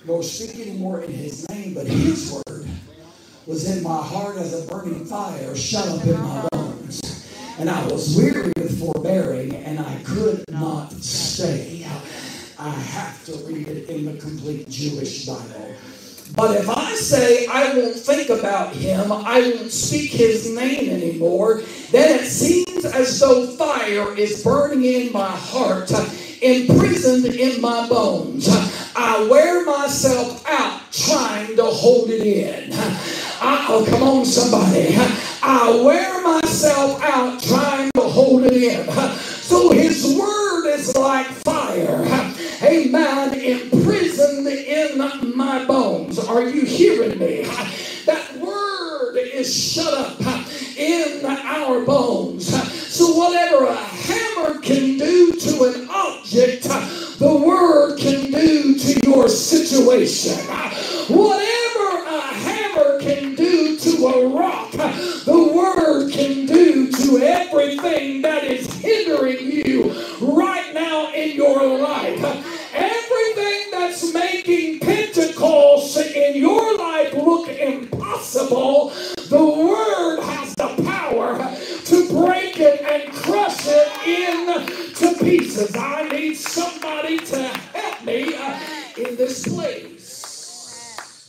nor speak anymore in his name, but his word was in my heart as a burning fire shut up in my bones. And I was weary of forbearing, and I could not stay. I have to read it in the complete Jewish Bible. But if I say I won't think about him, I won't speak his name anymore, then it seems as though fire is burning in my heart, imprisoned in my bones. I wear myself out trying to hold it in. I, oh, come on, somebody. I wear myself out trying to hold it in. So his word is like fire. Amen. Imprisoned in my bones. Are you hearing me? That word is shut up in our bones. So whatever a hammer can do to an object, the word can do to your situation. Whatever a hammer can do to a rock, the word can do to everything that is hindering you right now in your life. Everything that's making Pentecost in your life look impossible, the word has the power to break it and crush it into pieces. I need somebody to help me uh, in this place.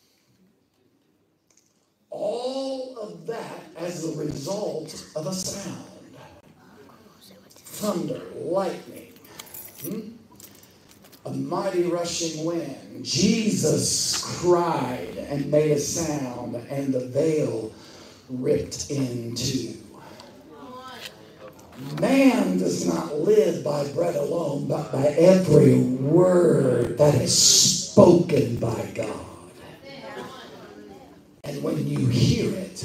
All of that as a result of a sound. Thunder, lightning, hmm? a mighty rushing wind. Jesus cried and made a sound, and the veil ripped in two. Man does not live by bread alone, but by every word that is spoken by God. And when you hear it,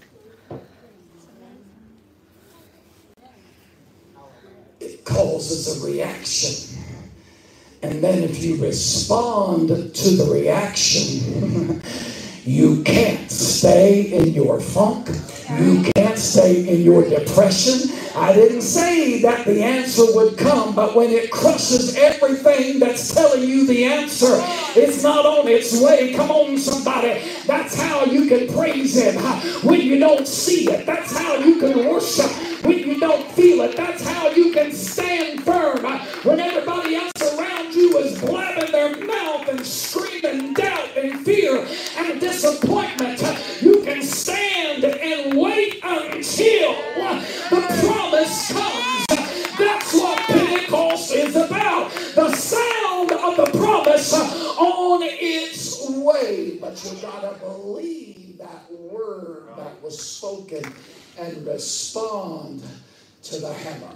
it causes a reaction. And then if you respond to the reaction, you can't stay in your funk. You can't stay in your depression. I didn't say that the answer would come, but when it crushes everything that's telling you the answer, it's not on its way. Come on, somebody. That's how you can praise him when you don't see it. That's how you can worship when you don't feel it. That's how you can stand firm when everybody else around you is blabbing their mouth and screaming doubt and fear and disappointment. You can stand and wait until the promise comes. That's what Pentecost is about. The sound of the promise on its way. But you gotta believe that word that was spoken and respond to the hammer.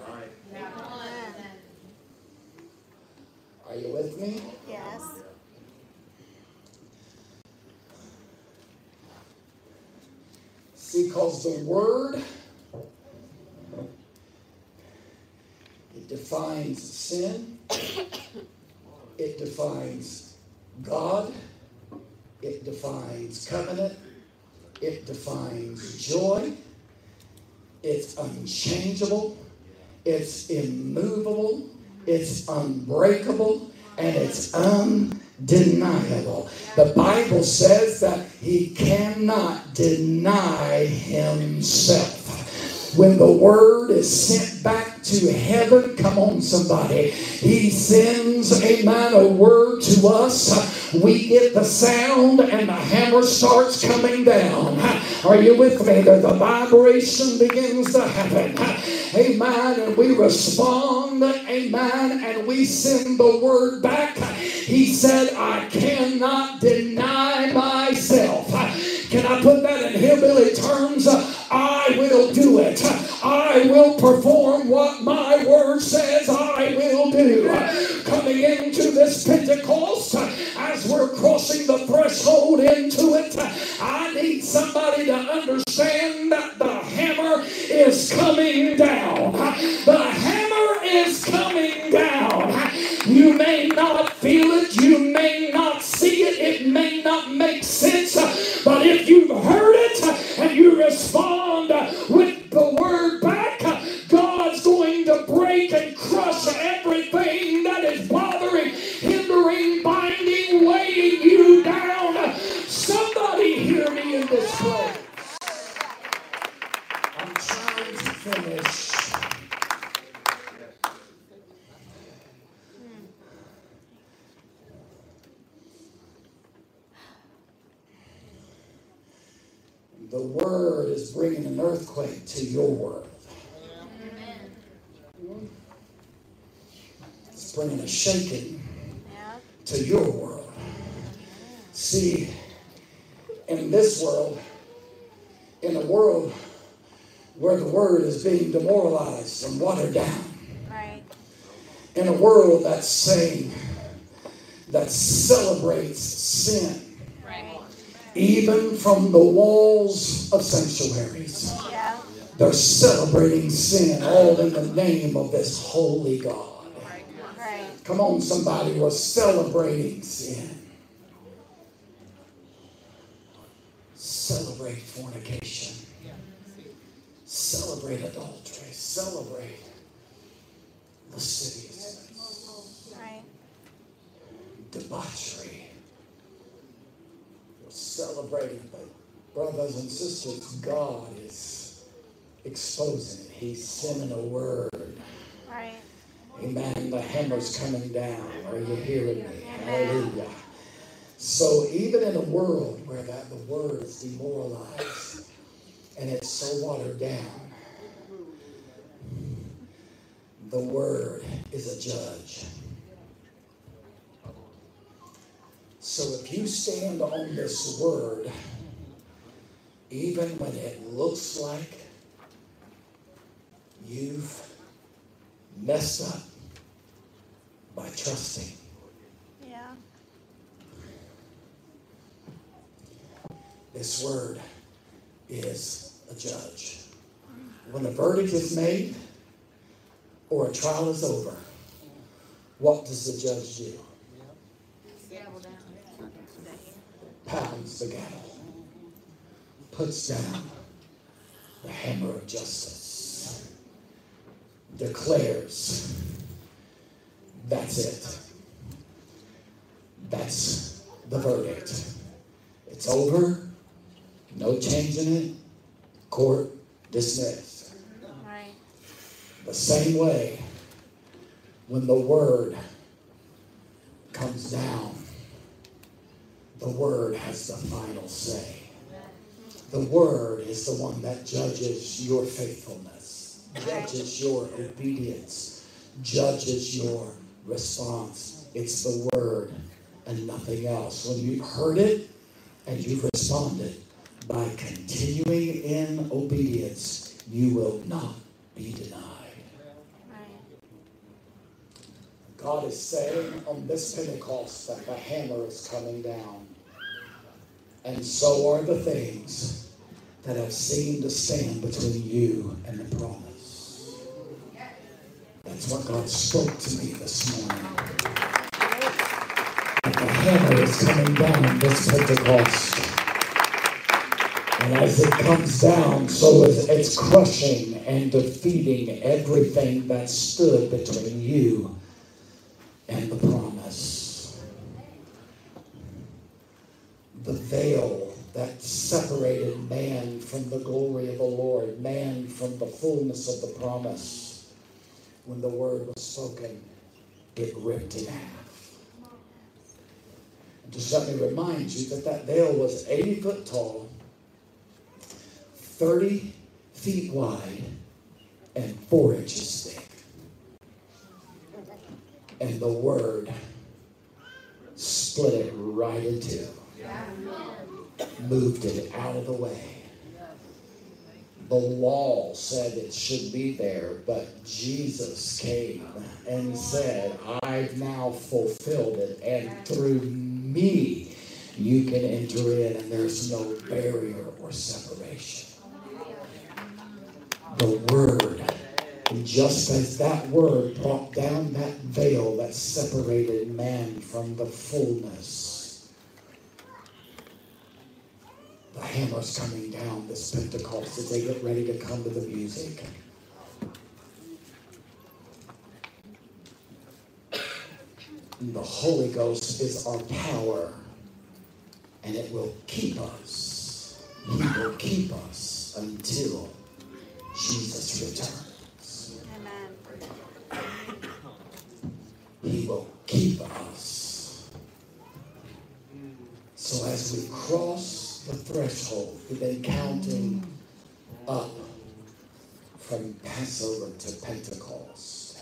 Are you with me? Yes. See, because the word, it defines sin, it defines God, it defines covenant, it defines joy, it's unchangeable, it's immovable, it's unbreakable, and it's undeniable. The Bible says that he cannot deny himself. When the word is sent back to heaven, come on somebody, he sends, amen, a word to us. We get the sound and the hammer starts coming down. Are you with me? The, the vibration begins to happen. Amen. And we respond, amen, and we send the word back. He said, I cannot deny myself. Can I put that in hillbilly terms? I will do it. I will perform what my word says I will do. Coming into this Pentecost, as we're crossing the threshold into it, I need somebody to understand that the hammer is coming down. The hammer is coming down. You may not feel it. You may not see it. It may not make sense. But if you've heard it and you respond with the word back, God's going to break and crush everything that is bothering, hindering, binding, weighing hear me in this place? I'm trying to finish. The word is bringing an earthquake to your world. Amen. It's bringing a shaking to your world. See, in this world, in a world where the word is being demoralized and watered down, Right. in a world that's saying, that celebrates sin, Right. even from the walls of sanctuaries. Yeah. They're celebrating sin all in the name of this holy God. Right. Come on, somebody, we're celebrating sin. Celebrate fornication. Celebrate adultery. Celebrate lasciviousness. Right. Debauchery. We're celebrating, but brothers and sisters, God is exposing it. He's sending a word. Right. Amen. The hammer's coming down. Are you hearing me? Hallelujah. So even in a world where that the word is demoralized and it's so watered down, the word is a judge. So if you stand on this word, even when it looks like you've messed up by trusting, Yeah. this word is a judge. When a verdict is made or a trial is over, what does the judge do? Gavel down. Pounds the gavel, puts down the hammer of justice, declares, that's it. That's the verdict. It's over. No changing it. Court dismissed. Right. The same way, when the word comes down, the word has the final say. The word is the one that judges your faithfulness, judges your obedience, judges your response. It's the word and nothing else. When you heard it and you've responded, by continuing in obedience, you will not be denied. Right. God is saying on this Pentecost that the hammer is coming down. And so are the things that have seemed to stand between you and the promise. That's what God spoke to me this morning. That the hammer is coming down this Pentecost. And as it comes down, so is it's crushing and defeating everything that stood between you and the promise. The veil that separated man from the glory of the Lord, man from the fullness of the promise, when the word was spoken, it ripped in half. And just let me remind you that that veil was eighty foot tall, thirty feet wide, and four inches thick. And the word split it right in two. Moved it out of the way. The law said it should be there, but Jesus came and said, I've now fulfilled it, and through me you can enter in, and there's no barrier or separation. The word, just as that word brought down that veil that separated man from the fullness, the hammer's coming down this Pentecost as they get ready to come to the music. And the Holy Ghost is our power, and it will keep us He will keep us until Jesus returns. Amen. He will keep us. So as we cross the threshold, we've been counting up from Passover to Pentecost.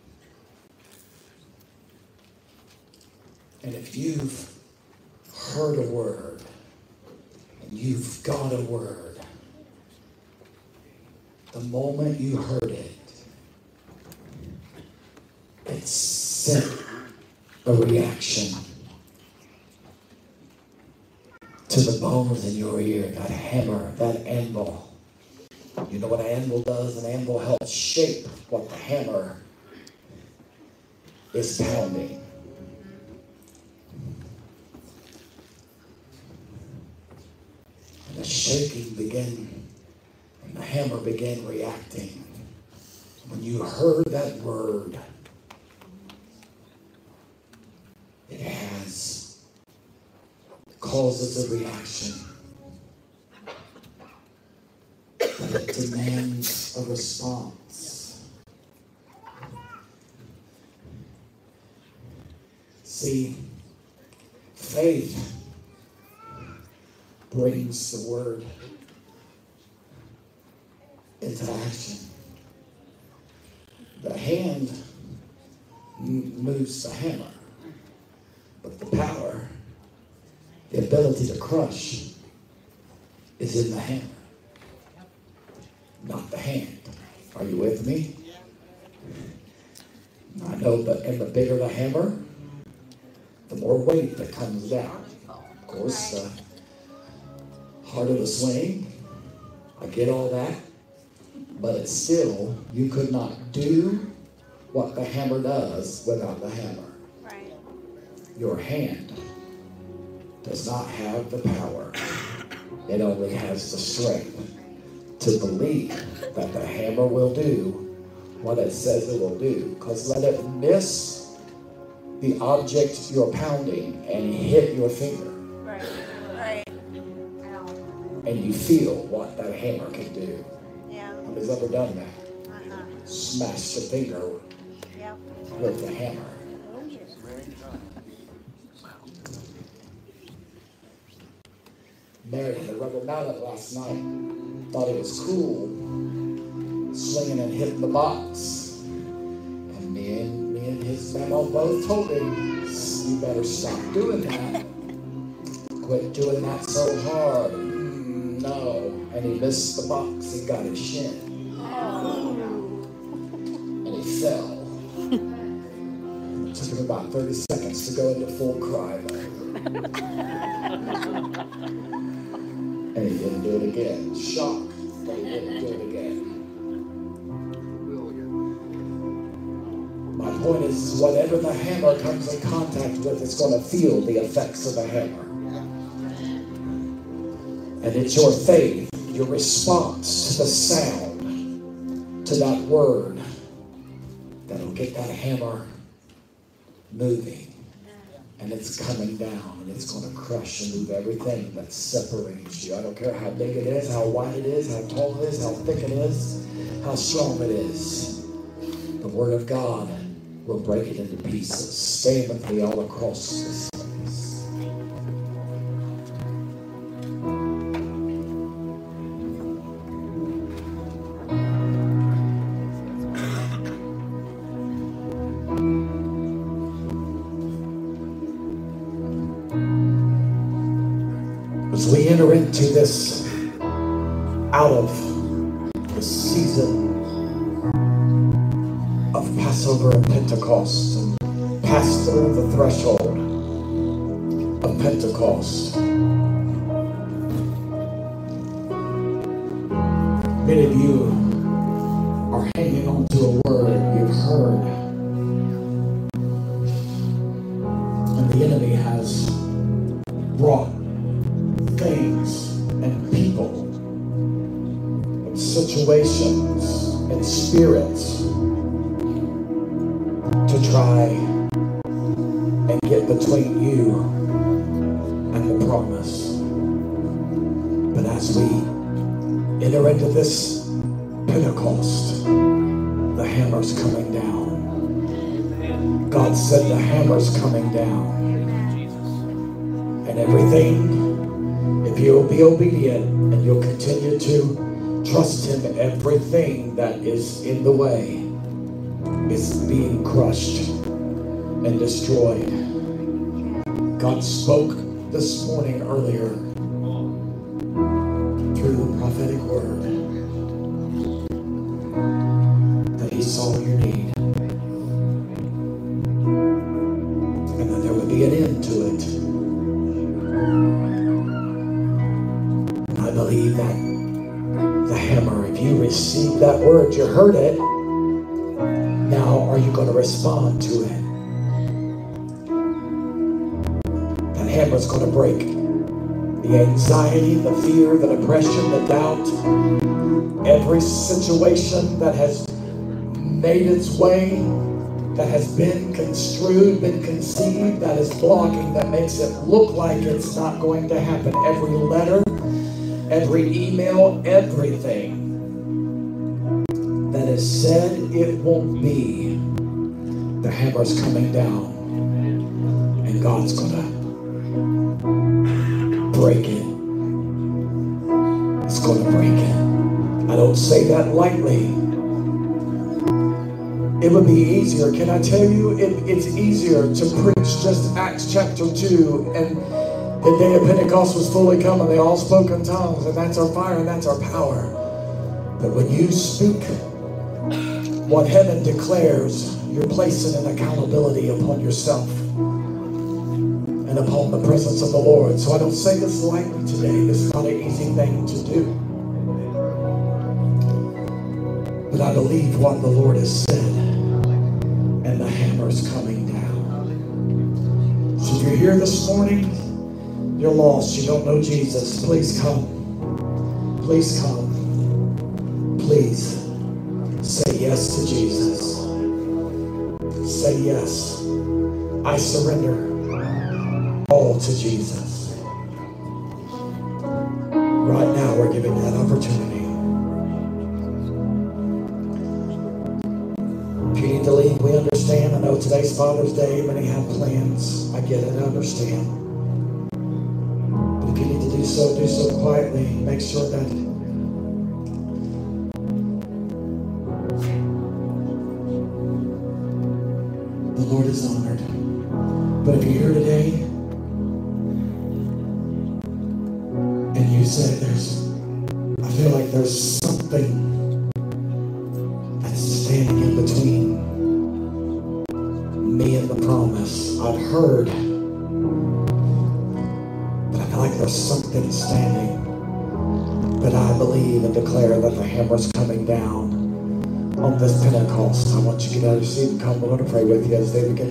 And if you've heard a word, and you've got a word, the moment you heard it, it sent a reaction to the bones in your ear, that hammer, that anvil. You know what an anvil does? An anvil helps shape what the hammer is pounding. And the shaking began, and the hammer began reacting. When you heard that word, it has, causes a reaction. But it demands a response. See, faith brings the word into action. The hand m- moves the hammer, but the power, the ability to crush, is in the hammer, not the hand. Are you with me? I know, but and the bigger the hammer, the more weight that comes down. Of course, the harder the swing, I get all that, but it's still, you could not do what the hammer does without the hammer. Right. Your hand does not have the power. It only has the strength to believe that the hammer will do what it says it will do. Because let it miss the object you're pounding and hit your finger. Right. Right. And you feel what that hammer can do. Yeah. Nobody's ever done that. Uh-huh. Smashed your finger Yep. with the hammer. Mary had a rubber mallet last night. Thought it was cool, swinging and hitting the box. And me and, me and his mama both told him, you better stop doing that. Quit doing that so hard. Mm, no. And he missed the box and got his shin. And he fell. It took him about thirty seconds to go into full cry mode. And he didn't do it again. Shocked, but he didn't do it again. My point is, whatever the hammer comes in contact with, it's going to feel the effects of the hammer. And it's your faith, your response to the sound, to that word, that'll get that hammer moving. And it's coming down, and it's going to crush and move everything that separates you. I don't care how big it is, how wide it is, how tall it is, how thick it is, how strong it is. The Word of God will break it into pieces. Stay with me all across this place. As we enter into this, out of the season of Passover and Pentecost, and pass through the threshold of Pentecost, many of you are hanging on to a word you've heard, and the enemy has brought things and people and situations and spirits to try and get between you and the promise. But as we enter into this Pentecost, the hammer's coming down. God said the hammer's coming down. And everything, if you'll be obedient and you'll continue to trust Him, everything that is in the way is being crushed and destroyed. God spoke this morning earlier through the prophetic word that He saw your need and that there would be an end to it. And I believe that the hammer, if you received that word, you heard it, now are you going to respond to it? That hammer's going to break the anxiety, the fear, the depression, the doubt, every situation that has made its way, that has been construed, been conceived, that is blocking, that makes it look like it's not going to happen. Every letter, every email, everything that is said it won't be, the hammer's coming down and God's gonna break it. It's gonna break it. I don't say that lightly. It would be easier, can I tell you, it, it's easier to preach just Acts chapter two and the day of Pentecost was fully come and they all spoke in tongues, and that's our fire and that's our power. But when you speak what heaven declares, you're placing an accountability upon yourself and upon the presence of the Lord. So I don't say this lightly today. This is not an easy thing to do. But I believe what the Lord has said, and the hammer's coming down. So if you're here this morning, you're lost, you don't know Jesus, please come. Please come. Please say yes to Jesus. Say yes. I surrender all to Jesus. Right now, we're giving that opportunity. If you need to leave, we understand. I know today's Father's Day. Many have plans. I get it. I understand. But if you need to do so, do so quietly. Make sure that the Lord is honored. But if you're here today and you say there's, I feel like there's something that's standing in between me and the promise. I've heard, but I feel like there's something standing. But I believe and declare that the hammer's coming down on this Pentecost. I want you to get out of your seat and come. We're going to pray with you as they begin.